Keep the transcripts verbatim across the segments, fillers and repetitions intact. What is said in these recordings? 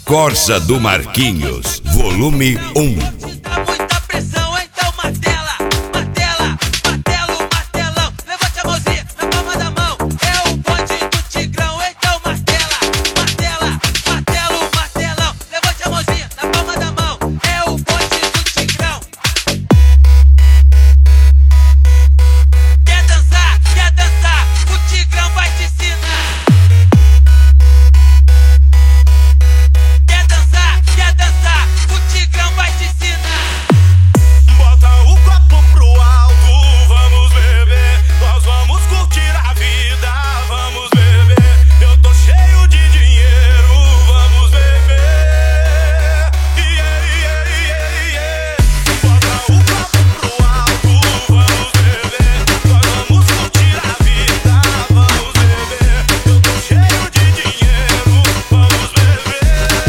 Corsa do Marquinhos, volume um. Muita pressão, então martela, martela, martelo, martelão. Levante a mãozinha na palma da mão. É o bonde do Tigrão, então martela, martela, martelo, martelão. Levante a mãozinha na palma da mão. É o bonde do Tigrão. Quer dançar, quer dançar, o Tigrão vai te ensinar. Quer dançar, quer dançar, o Tigrão vai te ensinar. Bota o copo pro alto, vamos beber. Nós vamos curtir a vida, vamos beber. Eu tô cheio de dinheiro, vamos beber. Yeah, yeah, yeah, yeah. Bota o copo pro alto, vamos beber. Nós vamos curtir a vida, vamos beber. Eu tô cheio de dinheiro, vamos beber.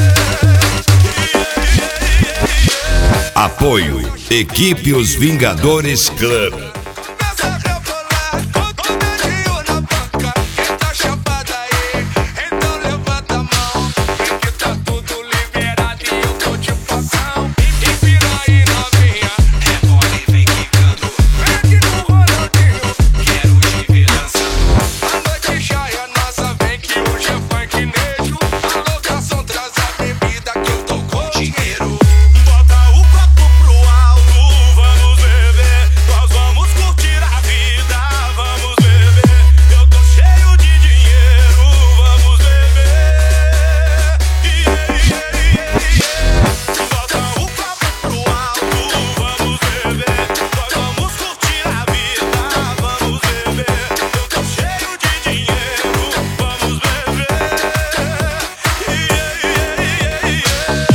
Yeah, yeah, yeah, yeah. Apoio Equipe Os Vingadores Club. Começa a rebolar, com o dedinho na banca. Quem tá chapada aí, então levanta a mão. Que tá tudo liberado e eu tô de facão. Empina aí novinha, rebola e vem quicando. Vem aqui com o Ronaldinho, quero te ver dançando. A noite já é nossa, vem que hoje é funknejo. Alô garçom, traz a bebida que eu tô com dinheiro. Bota o copo pro alto, vamos beber. Nós vamos curtir a vida, vamos beber. Eu tô cheio de dinheiro, vamos beber. Yeah, yeah, yeah, yeah. Bota o copo pro alto, vamos beber. Nós vamos curtir a vida, vamos beber. Eu tô cheio de dinheiro, vamos beber. Yeah, yeah, yeah, yeah.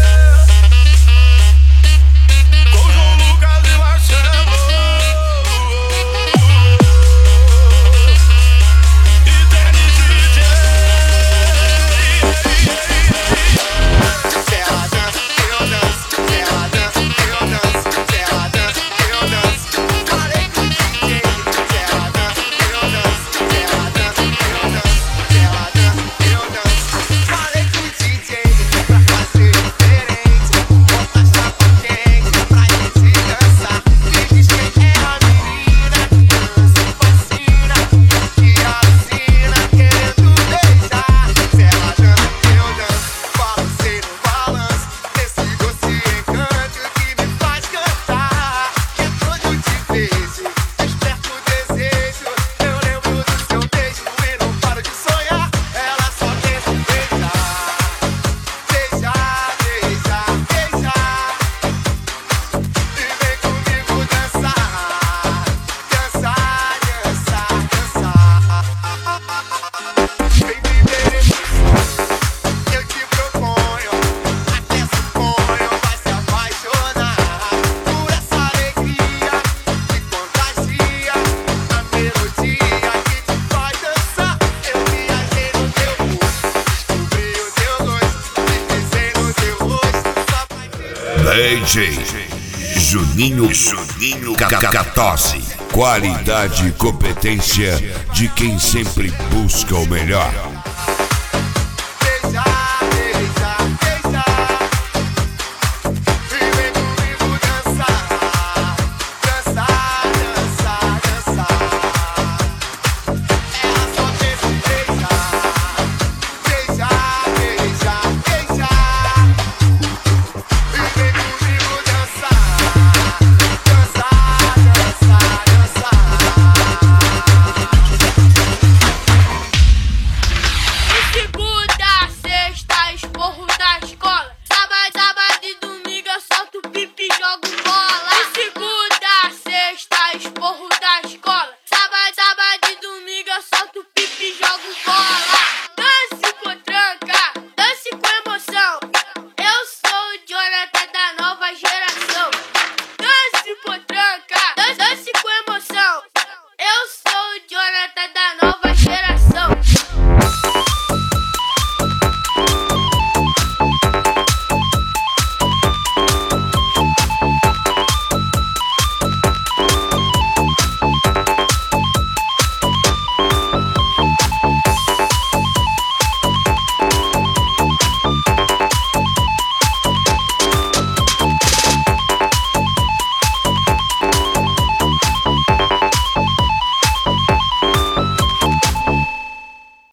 Com João Lucas e Marcelo e Denis D J. Se ela dança, eu danço. Se ela dança, eu danço. Se ela dança, eu danço. Falei com o D J. Se ela dança, eu danço. Se ela dança, eu danço. Se ela dança, eu danço. Falei com o D J pra fazer diferente. Bota a chapa quente pra gente dançar. Me diz quem é a menina que dança e fascina, que alucina querendo beijar. Se ela dança, eu danço. Balancei no balanço desse doce encanto que me faz cantar. Que quando te vejo, desperta o desejo. Eu lembro do seu beijo e não paro de sonhar. Ela só quer me beijar, beijar, beijar, beijar. E vem comigo dançar, dançar, dançar, dançar. Vem viver emoção, eu te proponho. Até suponho, vai se apaixonar por essa alegria que contagia, a melodia que te faz dançar. Eu viajei no teu corpo, descobri o teu gosto, me pensei no teu rosto, só pra te D J Juninho Juninho Cacatose. Qualidade e competência de quem sempre busca o melhor.